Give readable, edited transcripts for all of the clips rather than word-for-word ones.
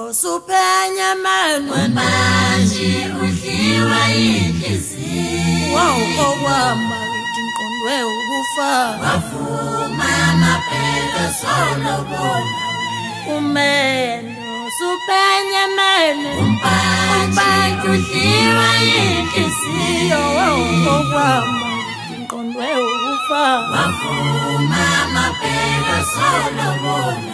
suphenya manwe manje udliwa inhliziyo okwama ngqondwe ukufa wavuma amaphela solobona umendo suphenya manwe manje udliwa inhliziyo okwama ngqondwe ukufa wavuma amaphela solobona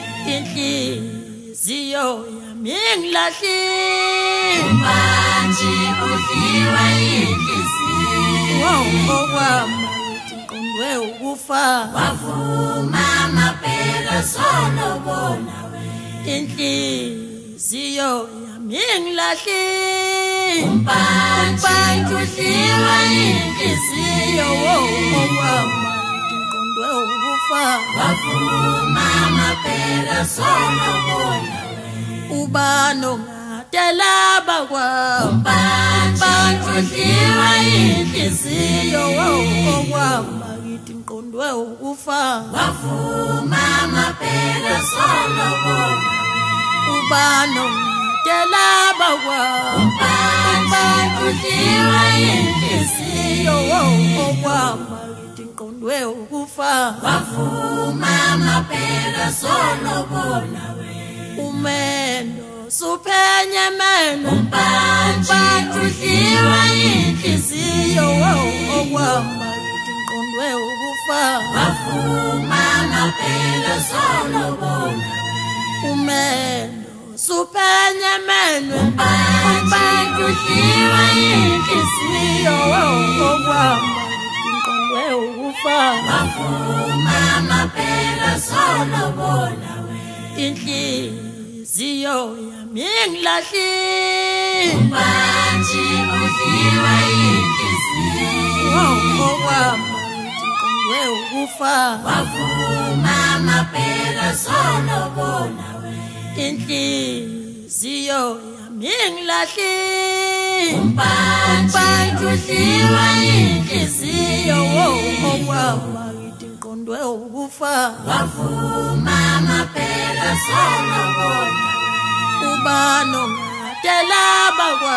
inhliziyo yami ngilahlile manje udliwa inhliziyo okwama ngqondwe ukufa wavuma amaphela solobona inhliziyo yami ngilahlile manje udliwa inhliziyo okwama ngqondwe ukufa wavuma amaphela solobona ubano ngatela bakwa manje udliwa inhliziyo okwama ngqondwe ukufa wavuma amaphela solobona ubano ngatela bakwa manje udliwa inhliziyo okwama ngqondwe ukufa wavuma amaphela solobona umendo suphenya meno manje udliwa inhliziyo okwama ngqondwe ukufa wavuma amaphela solobona umendo suphenya meno manje udliwa inhliziyo okwama ngqondwe ukufa wavuma amaphela solobona inhliziyo yami ngilahlile manje udliwa inhliziyo okwama ngqondwe ukufa wavuma amaphela solobona inhliziyo yami ngilahlile manje udliwa inhliziyo okwama ngqondwe ukufa wavuma amaphela solobona ubano ngatela bakwa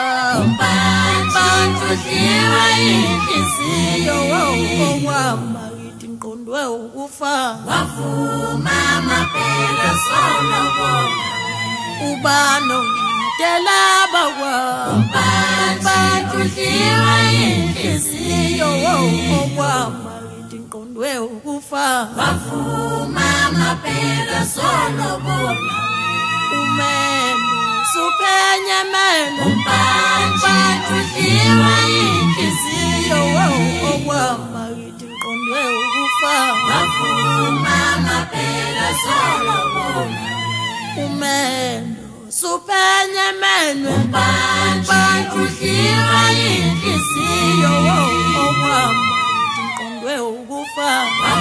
manje udliwa inhliziyo okwama ngqondwe ukufa wavuma amaphela solobona ubano ngatela bakwa manje udliwa inhliziyo okwama ngqondwe ukufa wavuma amaphela solobona umendo suphenya meno manje udliwa inhliziyo okwama ngqondwe ukufa wavuma amaphela solobona umendo suphenya meno manje udliwa inhliziyo okwama ngqondwe ukufa